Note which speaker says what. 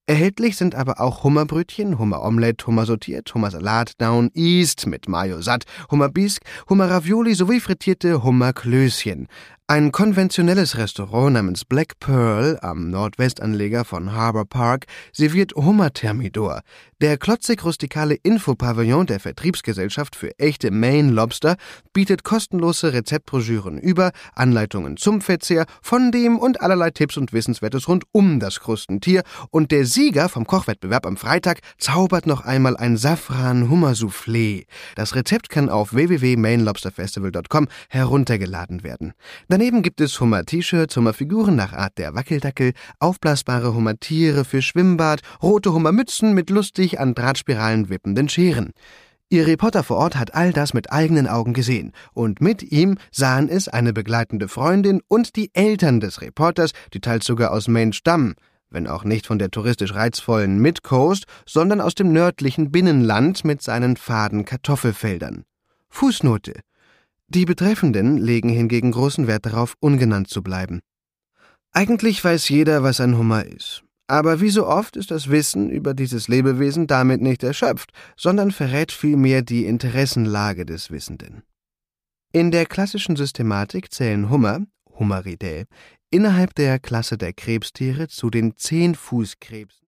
Speaker 1: Erhältlich sind aber auch Hummerbrötchen, Hummeromelette, Hummer sautiert, Hummersalat Down East mit Mayo satt, Hummerbisque, Hummerravioli sowie frittierte Hummerklößchen. Ein konventionelles Restaurant namens Black Pearl am Nordwestanleger von Harbour Park serviert Hummerthermidor. Der klotzig-rustikale Infopavillon der Vertriebsgesellschaft für echte Maine Lobster bietet kostenlose Rezeptbroschüren über, Anleitungen zum Verzehr, von dem und allerlei Tipps und Wissenswertes rund um das Krustentier, und der Sieger vom Kochwettbewerb am Freitag zaubert noch einmal ein Safran-Hummersoufflé. Das Rezept kann auf www.mainelobsterfestival.com heruntergeladen werden. Daneben gibt es Hummer-T-Shirts, Hummerfiguren nach Art der Wackeldackel, aufblasbare Hummertiere für Schwimmbad, rote Hummermützen mit lustig an Drahtspiralen wippenden Scheren. Ihr Reporter vor Ort hat all das mit eigenen Augen gesehen, und mit ihm sahen es eine begleitende Freundin und die Eltern des Reporters, die teils sogar aus Maine stammen, wenn auch nicht von der touristisch reizvollen Mid-Coast, sondern aus dem nördlichen Binnenland mit seinen faden Kartoffelfeldern. Fußnote: Die Betreffenden legen hingegen großen Wert darauf, ungenannt zu bleiben. Eigentlich weiß jeder, was ein Hummer ist. Aber wie so oft ist das Wissen über dieses Lebewesen damit nicht erschöpft, sondern verrät vielmehr die Interessenlage des Wissenden. In der klassischen Systematik zählen Hummer, Hummeridae, innerhalb der Klasse der Krebstiere zu den 10-Fußkrebsen.